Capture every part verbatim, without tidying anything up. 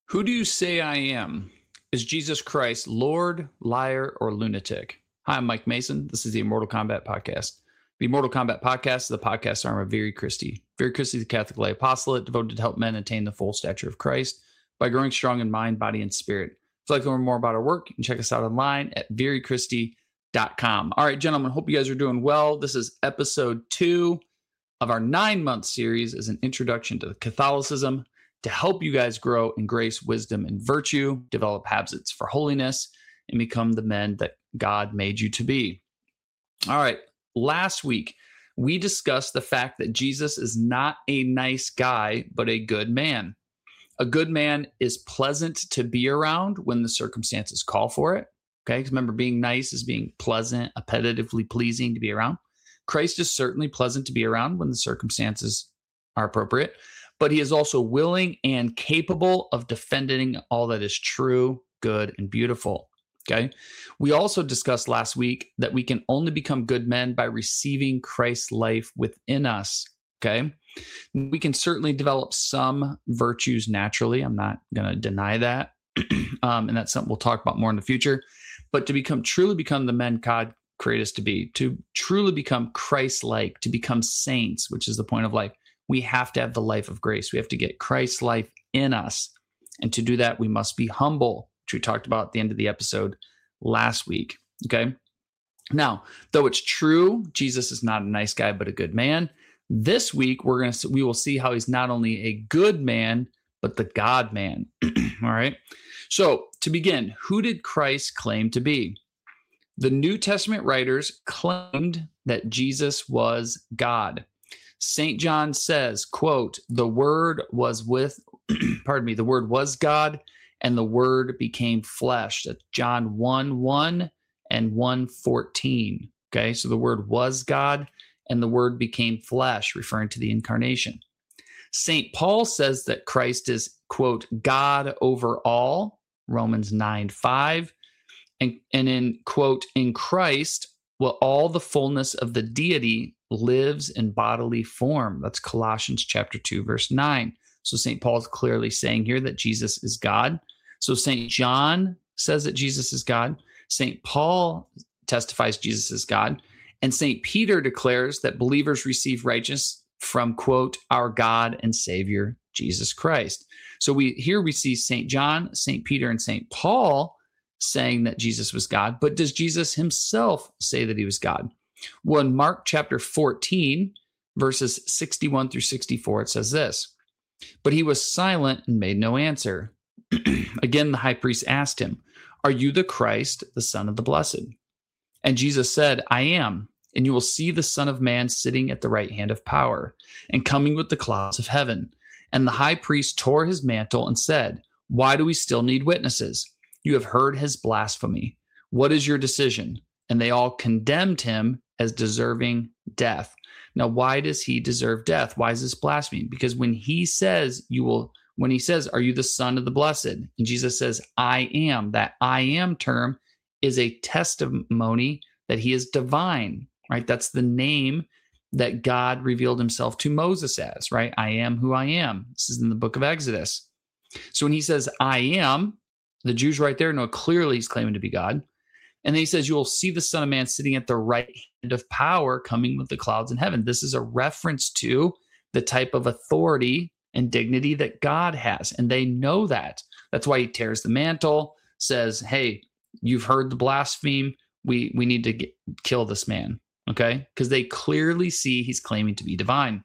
Who do you say I am? Is Jesus Christ Lord, liar, or lunatic? Hi, I'm Mike Mason. This is the Immortal Combat Podcast. The Immortal Combat Podcast is the podcast arm of Very Christi. Very Christi is a Catholic lay apostolate devoted to help men attain the full stature of Christ by growing strong in mind, body, and spirit. If you'd like to learn more about our work, you can check us out online at very christi dot com. All right, gentlemen, hope you guys are doing well. This is episode two of our nine-month series as an introduction to Catholicism, to help you guys grow in grace, wisdom, and virtue, develop habits for holiness, and become the men that God made you to be. All right, last week, we discussed the fact that Jesus is not a nice guy, but a good man. A good man is pleasant to be around when the circumstances call for it. Okay, because remember, being nice is being pleasant, appetitively pleasing to be around. Christ is certainly pleasant to be around when the circumstances are appropriate, but he is also willing and capable of defending all that is true, good, and beautiful. Okay. We also discussed last week that we can only become good men by receiving Christ's life within us. Okay. We can certainly develop some virtues naturally. I'm not going to deny that. um, and that's something we'll talk about more in the future. But to become truly become the men God created us to be, to truly become Christ-like, to become saints, which is the point of life, we have to have the life of grace. We have to get Christ's life in us. And to do that, we must be humble, which we talked about at the end of the episode last week. Okay. Now, though it's true, Jesus is not a nice guy, but a good man. This week, we're going to, we will see how he's not only a good man, but the God man. All right. So to begin, who did Christ claim to be? The New Testament writers claimed that Jesus was God. Saint John says, quote, the word was with, pardon me, the word was God, and the word became flesh. That's John one one and one fourteen. Okay, so the word was God, and the word became flesh, referring to the incarnation. Saint Paul says that Christ is, quote, God over all, Romans nine five. And, and in, quote, in Christ, well, all the fullness of the deity lives in bodily form. That's Colossians chapter two, verse nine. So Saint Paul is clearly saying here that Jesus is God. So Saint John says that Jesus is God. Saint Paul testifies Jesus is God. And Saint Peter declares that believers receive righteousness from, quote, our God and Savior, Jesus Christ. So we here we see Saint John, Saint Peter, and Saint Paul saying that Jesus was God. But does Jesus himself say that he was God? Well, in Mark chapter fourteen, verses sixty-one through sixty-four, it says this, but he was silent and made no answer. Again, the high priest asked him, are you the Christ, the Son of the Blessed? And Jesus said, I am, and you will see the Son of Man sitting at the right hand of power and coming with the clouds of heaven. And the high priest tore his mantle and said, why do we still need witnesses? You have heard his blasphemy. What is your decision? And they all condemned him as deserving death. Now, why does he deserve death? Why is this blasphemy? Because when he says, you will, when he says, are you the Son of the Blessed? And Jesus says, I am, that I am term is a testimony that he is divine, right? That's the name that God revealed himself to Moses as, right? I am who I am. This is in the book of Exodus. So when he says, I am, the Jews right there know clearly he's claiming to be God. And then he says, you will see the Son of Man sitting at the right hand of power coming with the clouds in heaven. This is a reference to the type of authority and dignity that God has. And they know that. That's why he tears the mantle, says, hey, you've heard the blaspheme. We, we need to get, kill this man. Okay? Because they clearly see he's claiming to be divine.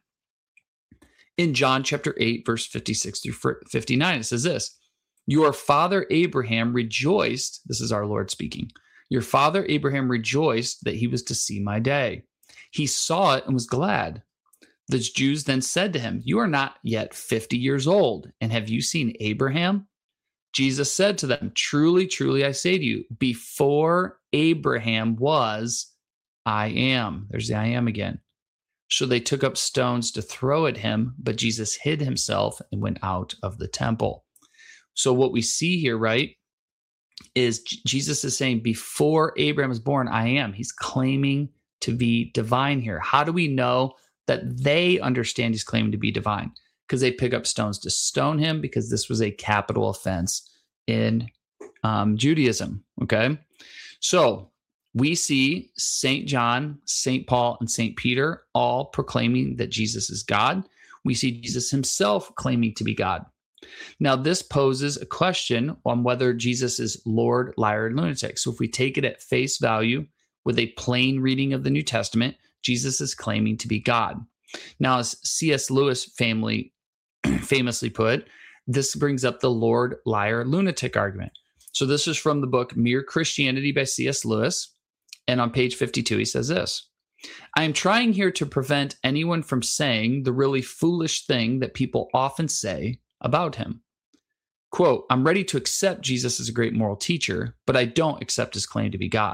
In John chapter eight, verse fifty-six through fifty-nine, it says this, your father Abraham rejoiced, this is our Lord speaking, your father Abraham rejoiced that he was to see my day. He saw it and was glad. The Jews then said to him, you are not yet fifty years old, and have you seen Abraham? Jesus said to them, truly, truly, I say to you, before Abraham was, I am. There's the I am again. So they took up stones to throw at him, but Jesus hid himself and went out of the temple. So what we see here, right, is Jesus is saying before Abraham was born, I am. He's claiming to be divine here. How do we know that they understand he's claiming to be divine? because they pick up stones to stone him, because this was a capital offense in um, Judaism. Okay. So we see Saint John, Saint Paul, and Saint Peter all proclaiming that Jesus is God. We see Jesus himself claiming to be God. Now, this poses a question on whether Jesus is Lord, liar, and lunatic. So if we take it at face value with a plain reading of the New Testament, Jesus is claiming to be God. Now, as C S Lewis family famously put, this brings up the Lord, liar, lunatic argument. So this is from the book Mere Christianity by C S Lewis. And on page fifty-two, he says this: I am trying here to prevent anyone from saying the really foolish thing that people often say about him. Quote, I'm ready to accept Jesus as a great moral teacher, but I don't accept his claim to be God.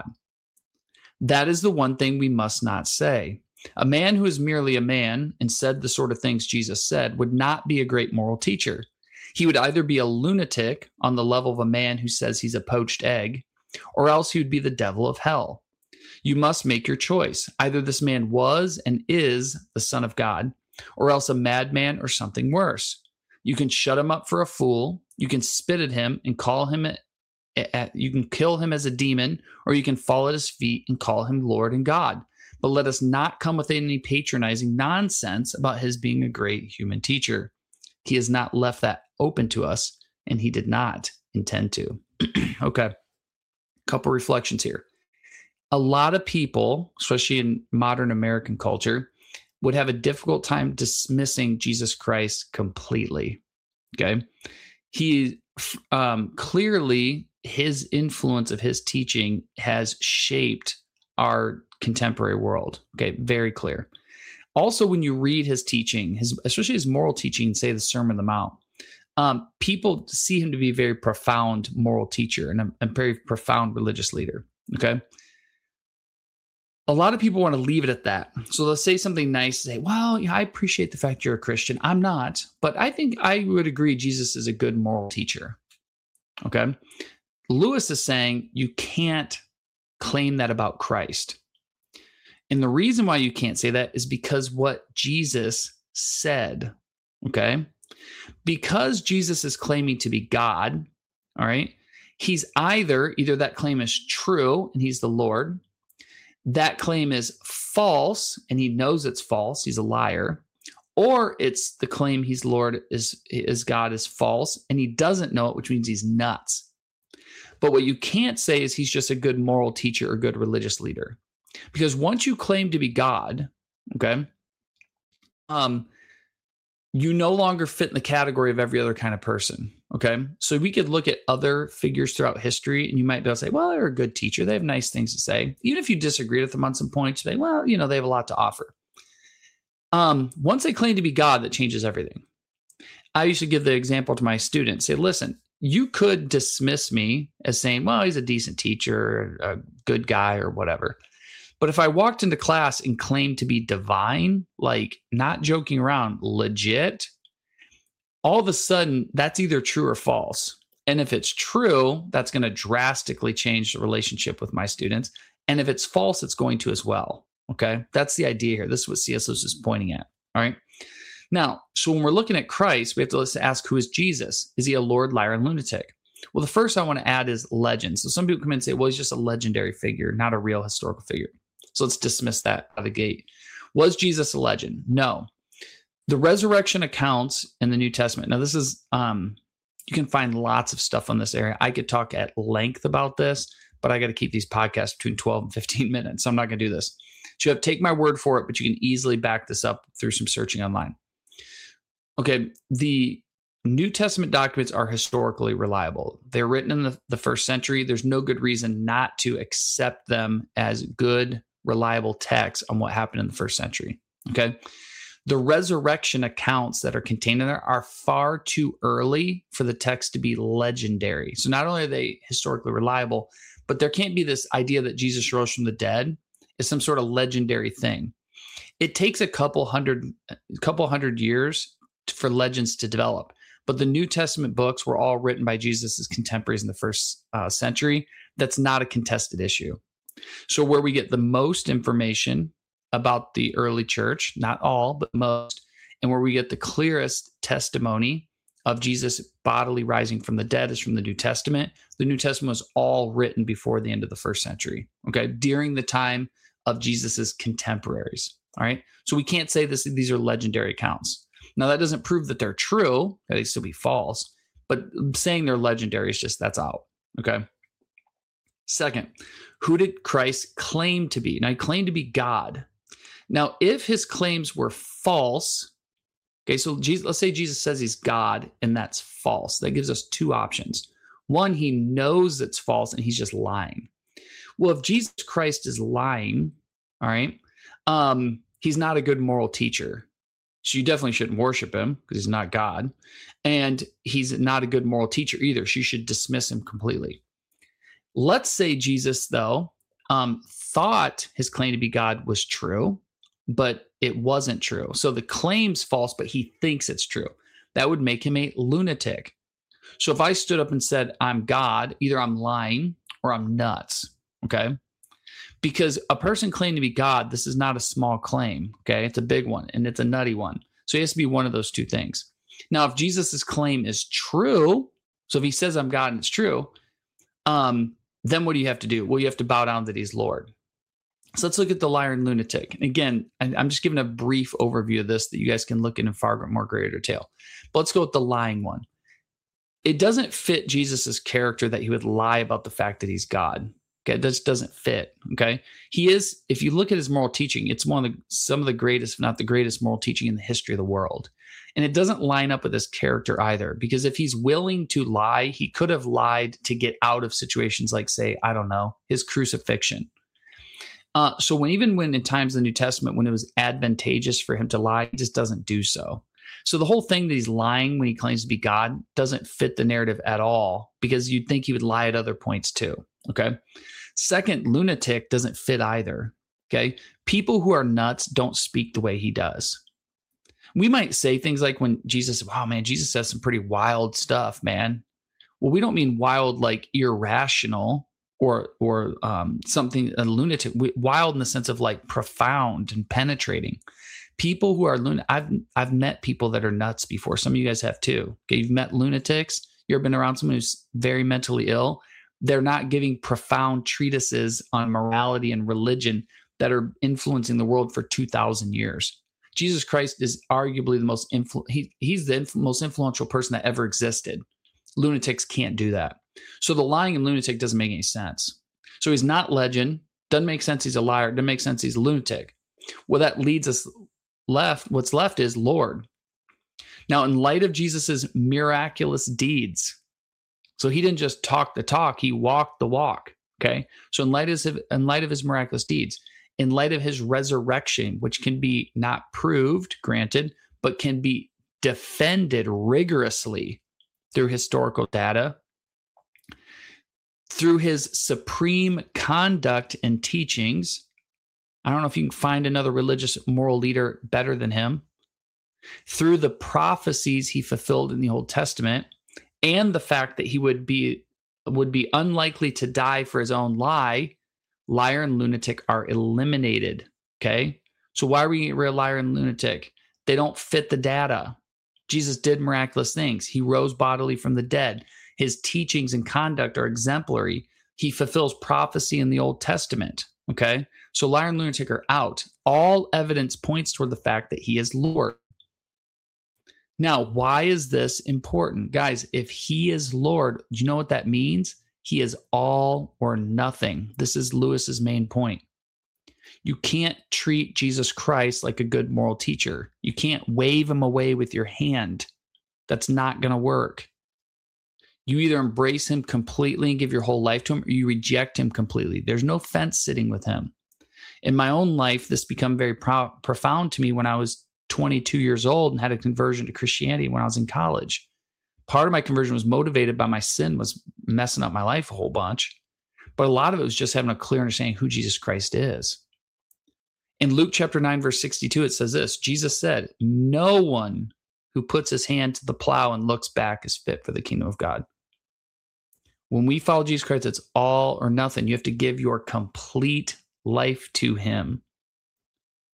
That is the one thing we must not say. A man who is merely a man and said the sort of things Jesus said would not be a great moral teacher. He would either be a lunatic on the level of a man who says he's a poached egg, or else he would be the devil of hell. You must make your choice. Either this man was and is the Son of God, or else a madman or something worse. You can shut him up for a fool. You can spit at him and call him, at, at, you can kill him as a demon, or you can fall at his feet and call him Lord and God. But let us not come with any patronizing nonsense about his being a great human teacher. He has not left that open to us, and he did not intend to. Okay, couple reflections here. A lot of people, especially in modern American culture, would have a difficult time dismissing Jesus Christ completely. Okay. He um, clearly, his influence of his teaching has shaped our contemporary world. Okay. Very clear. Also, when you read his teaching, his, especially his moral teaching, say the Sermon on the Mount, um, people see him to be a very profound moral teacher and a, a very profound religious leader. Okay. A lot of people want to leave it at that. So they'll say something nice, say, well, yeah, I appreciate the fact you're a Christian. I'm not, but I think I would agree Jesus is a good moral teacher. Okay. Lewis is saying you can't claim that about Christ. And the reason why you can't say that is because what Jesus said. Okay. Because Jesus is claiming to be God. All right. He's either, either that claim is true and he's the Lord. That claim is false, and he knows it's false. He's a liar. Or it's the claim he's Lord is, is God is false, and he doesn't know it, which means he's nuts. But what you can't say is he's just a good moral teacher or good religious leader. Because once you claim to be God, okay, um, you no longer fit in the category of every other kind of person. Okay. So we could look at other figures throughout history, and you might be able to say, well, they're a good teacher. They have nice things to say. Even if you disagree with them on some points, you say, well, you know, they have a lot to offer. Um, once they claim to be God, that changes everything. I used to give the example to my students, say, listen, you could dismiss me as saying, well, he's a decent teacher, a good guy, or whatever. But if I walked into class and claimed to be divine, like not joking around, legit, all of a sudden that's either true or false. And if it's true, that's going to drastically change the relationship with my students. And if it's false, it's going to as well. Okay. That's the idea here. This is what C S Lewis is pointing at. All right. Now, so when we're looking at Christ, we have to ask, who is Jesus? Is he a Lord, liar, and lunatic? Well, the first I want to add is legend. So some people come in and say, well, he's just a legendary figure, not a real historical figure. So let's dismiss that out of the gate. Was Jesus a legend? No. The resurrection accounts in the New Testament. Now, this is, um, you can find lots of stuff on this area. I could talk at length about this, but I got to keep these podcasts between twelve and fifteen minutes. So I'm not going to do this. So you have to take my word for it, but you can easily back this up through some searching online. Okay. The New Testament documents are historically reliable. They're written in the, the first century. There's no good reason not to accept them as good, reliable texts on what happened in the first century. Okay. The resurrection accounts that are contained in there are far too early for the text to be legendary. So not only are they historically reliable, but there can't be this idea that Jesus rose from the dead is some sort of legendary thing. It takes a couple hundred, a couple hundred years for legends to develop. But the New Testament books were all written by Jesus' contemporaries in the first uh, century. That's not a contested issue. So where we get the most information about the early church, not all, but most, And where we get the clearest testimony of Jesus bodily rising from the dead is from the New Testament. The New Testament was all written before the end of the first century, okay, during the time of Jesus's contemporaries. All right. So we can't say this, these are legendary accounts. Now, that doesn't prove that they're true. They still be false, but saying they're legendary is just, that's out. Okay. Second, who did Christ claim to be? Now, he claimed to be God. Now, if his claims were false, okay, so Jesus, let's say Jesus says he's God and that's false. That gives us two options. One, he knows it's false and he's just lying. Well, if Jesus Christ is lying, all right, um, he's not a good moral teacher. So you definitely shouldn't worship him because he's not God. And he's not a good moral teacher either. So you should dismiss him completely. Let's say Jesus, though, um, thought his claim to be God was true, but it wasn't true. So the claim's false, but he thinks it's true. That would make him a lunatic. So if I stood up and said, I'm God, either I'm lying or I'm nuts, okay? Because a person claiming to be God, this is not a small claim, okay? It's a big one, and it's a nutty one. So he has to be one of those two things. Now, if Jesus's claim is true, so if he says I'm God and it's true, um, then what do you have to do? Well, you have to bow down that he's Lord. So let's look at the liar and lunatic. And again, I'm just giving a brief overview of this that you guys can look in in far more greater detail. But let's go with the lying one. It doesn't fit Jesus's character that he would lie about the fact that he's God. Okay, this doesn't fit. Okay, he is. If you look at his moral teaching, it's one of the some of the greatest, if not the greatest, moral teaching in the history of the world. And it doesn't line up with his character either, because if he's willing to lie, he could have lied to get out of situations like, say, I don't know, his crucifixion. Uh, so when even when in times in the New Testament, when it was advantageous for him to lie, he just doesn't do so. So the whole thing that he's lying when he claims to be God doesn't fit the narrative at all, because you'd think he would lie at other points too. Okay. Second, lunatic doesn't fit either. Okay. People who are nuts don't speak the way he does. We might say things like when Jesus, wow, man, Jesus says some pretty wild stuff, man. Well, we don't mean wild like irrational or or um, something, a lunatic, wild in the sense of like profound and penetrating. People who are lunatic, I've, I've met people that are nuts before. Some of you guys have too. Okay, you've met lunatics. You've been around someone who's very mentally ill. They're not giving profound treatises on morality and religion that are influencing the world for two thousand years. Jesus Christ is arguably the most influ- he, he's the inf- most influential person that ever existed. Lunatics can't do that. So the lying and lunatic doesn't make any sense. So he's not legend. Doesn't make sense he's a liar. Doesn't make sense he's a lunatic. Well, that leads us left. What's left is Lord. Now, in light of Jesus's miraculous deeds, so he didn't just talk the talk, he walked the walk. Okay. So in light of his, in light of his miraculous deeds, in light of his resurrection, which can be not proved, granted, but can be defended rigorously through historical data, through his supreme conduct and teachings. I don't know if you can find another religious moral leader better than him. Through the prophecies he fulfilled in the Old Testament, and the fact that he would be would be unlikely to die for his own lie, liar and lunatic are eliminated. Okay, so why are we a liar and lunatic? They don't fit the data. Jesus did miraculous things. He rose bodily from the dead. His teachings and conduct are exemplary. He fulfills prophecy in the Old Testament. Okay, so liar and lunatic are out. All evidence points toward the fact that he is Lord. Now, why is this important? Guys, if he is Lord, do you know what that means? He is all or nothing. This is Lewis's main point. You can't treat Jesus Christ like a good moral teacher. You can't wave him away with your hand. That's not going to work. You either embrace him completely and give your whole life to him, or you reject him completely. There's no fence sitting with him. In my own life, this became very pro- profound to me when I was twenty-two years old and had a conversion to Christianity when I was in college. Part of my conversion was motivated by my sin was messing up my life a whole bunch. But a lot of it was just having a clear understanding of who Jesus Christ is. In Luke chapter nine, verse sixty-two, it says this: Jesus said, no one who puts his hand to the plow and looks back is fit for the kingdom of God. When we follow Jesus Christ, it's all or nothing. You have to give your complete life to him.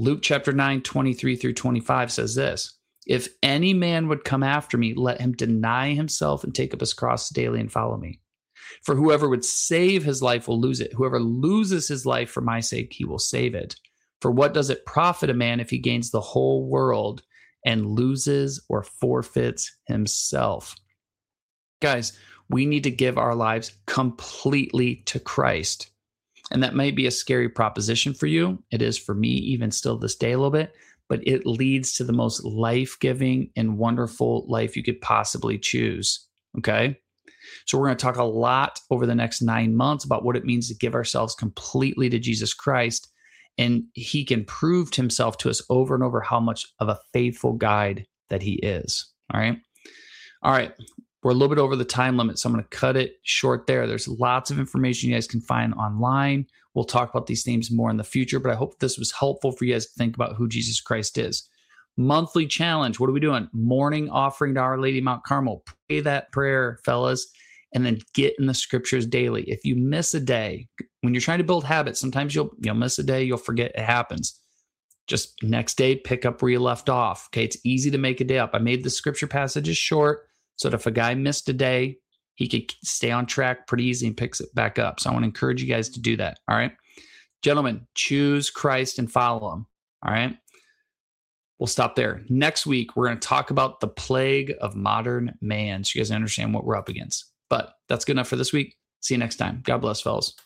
Luke chapter nine, twenty-three through twenty-five says this: if any man would come after me, let him deny himself and take up his cross daily and follow me. For whoever would save his life will lose it. Whoever loses his life for my sake, he will save it. For what does it profit a man if he gains the whole world and loses or forfeits himself? Guys, we need to give our lives completely to Christ. And that may be a scary proposition for you. It is for me, even still this day a little bit, but it leads to the most life-giving and wonderful life you could possibly choose. Okay? So we're going to talk a lot over the next nine months about what it means to give ourselves completely to Jesus Christ. And he can prove to himself to us over and over how much of a faithful guide that he is. All right. All right. We're a little bit over the time limit, so I'm going to cut it short there. There's lots of information you guys can find online. We'll talk about these themes more in the future, but I hope this was helpful for you guys to think about who Jesus Christ is. Monthly challenge. What are we doing? Morning offering to Our Lady Mount Carmel. Pray that prayer, fellas, and then get in the scriptures daily. If you miss a day, when you're trying to build habits, sometimes you'll you'll miss a day, you'll forget. It happens. Just next day, pick up where you left off. Okay, it's easy to make a day up. I made the scripture passages short so that if a guy missed a day, he could stay on track pretty easy and picks it back up. So I want to encourage you guys to do that. All right, gentlemen, choose Christ and follow him. All right. We'll stop there. Next week, we're going to talk about the plague of modern man so you guys understand what we're up against. But that's good enough for this week. See you next time. God bless, fellas.